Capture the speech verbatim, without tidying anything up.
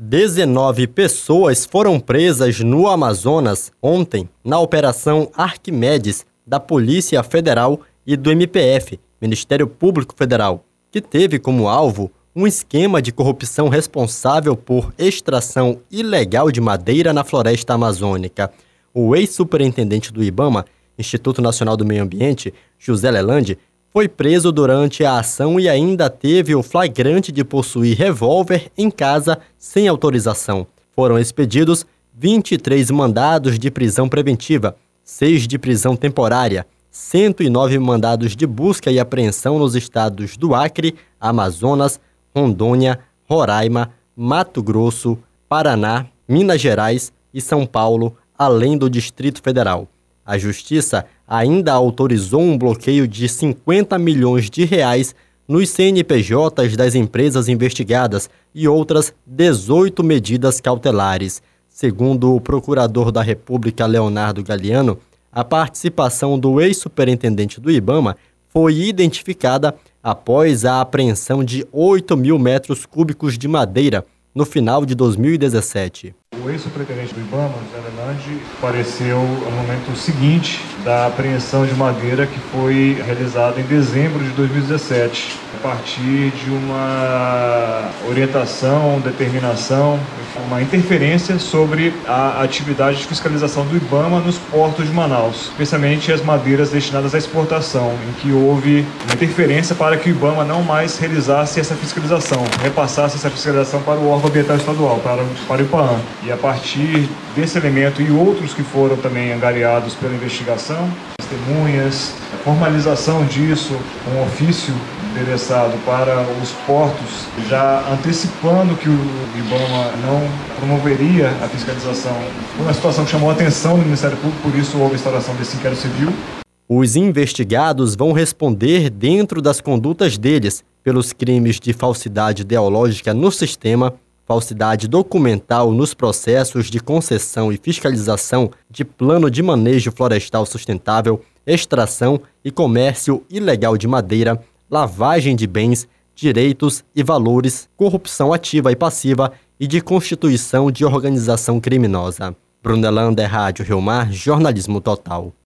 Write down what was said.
dezenove pessoas foram presas no Amazonas ontem na Operação Arquimedes da Polícia Federal e do M P F, Ministério Público Federal, que teve como alvo um esquema de corrupção responsável por extração ilegal de madeira na floresta amazônica. O ex-superintendente do IBAMA, Instituto Nacional do Meio Ambiente, José Lelande, foi preso durante a ação e ainda teve o flagrante de possuir revólver em casa sem autorização. Foram expedidos vinte e três mandados de prisão preventiva, seis de prisão temporária, cento e nove mandados de busca e apreensão nos estados do Acre, Amazonas, Rondônia, Roraima, Mato Grosso, Paraná, Minas Gerais e São Paulo, além do Distrito Federal. A Justiça ainda autorizou um bloqueio de cinquenta milhões de reais nos C N P Js das empresas investigadas e outras dezoito medidas cautelares. Segundo o procurador da República, Leonardo Galiano, a participação do ex-superintendente do IBAMA foi identificada após a apreensão de oito mil metros cúbicos de madeira no final de dois mil e dezessete. O ex-superintendente do IBAMA, José Lelande, apareceu no momento seguinte da apreensão de madeira que foi realizada em dezembro de dois mil e dezessete, a partir de uma orientação, determinação, uma interferência sobre a atividade de fiscalização do IBAMA nos portos de Manaus, especialmente as madeiras destinadas à exportação, em que houve uma interferência para que o IBAMA não mais realizasse essa fiscalização, repassasse essa fiscalização para o órgão ambiental estadual, para, para o IPAAM. E a partir desse elemento e outros que foram também angariados pela investigação, testemunhas, a formalização disso, um ofício endereçado para os portos, já antecipando que o IBAMA não promoveria a fiscalização. Foi uma situação que chamou a atenção do Ministério Público, por isso houve a instauração desse inquérito civil. Os investigados vão responder dentro das condutas deles pelos crimes de falsidade ideológica no sistema, falsidade documental nos processos de concessão e fiscalização de plano de manejo florestal sustentável, extração e comércio ilegal de madeira, lavagem de bens, direitos e valores, corrupção ativa e passiva e de constituição de organização criminosa. Brunelander, Rádio Rio Mar, Jornalismo Total.